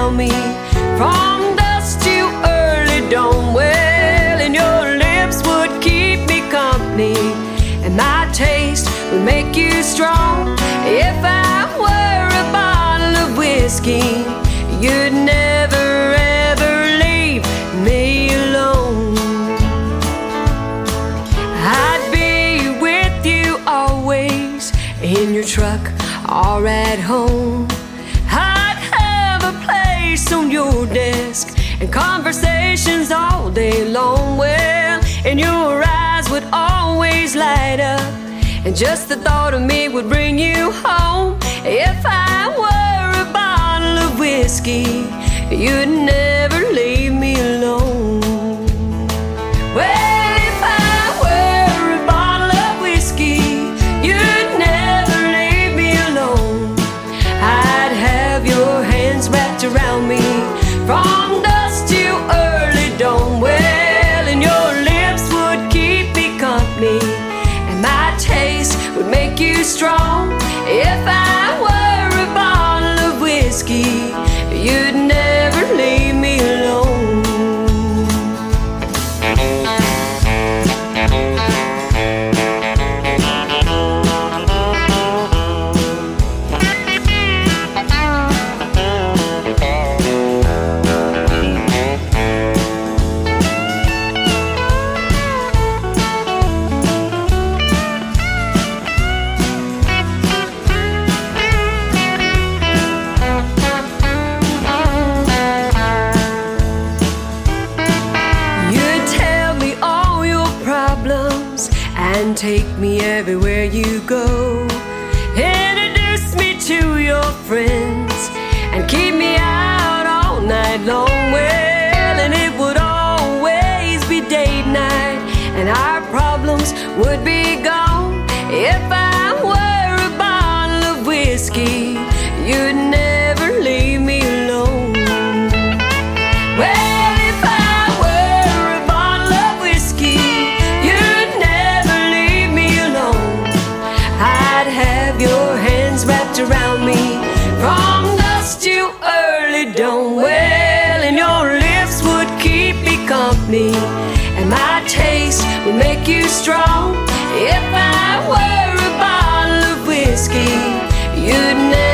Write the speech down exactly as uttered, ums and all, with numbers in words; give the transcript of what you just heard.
around me from dusk to early dawn. Well, and your lips would keep me company, and my taste would make you strong. If I were a bottle of whiskey, you'd never ever leave me alone. I'd be with you always, in your truck or at home. I'd have a place on your desk and conversations all day long. Well, and your eyes would always light up, and just the thought of me would bring you home. If I were a bottle of whiskey, you'd never leave me alone. Well, if I were a bottle of whiskey, you'd never leave me alone. I'd have your hands wrapped around me from dusk to early dawn. Well, and your lips would keep me company, and my taste would make you strong. If I were a bottle of whiskey, you'd never leave me alone. And take me everywhere you go. Introduce me to your friends and keep me out all night long. Well, and it would always be date night, and our problems would be gone. If I were a bottle of whiskey, you'd never leave me alone. Well, your hands wrapped around me from dusk to early dawn. Well, and your lips would keep me company, and my taste would make you strong. If I were a bottle of whiskey, you'd never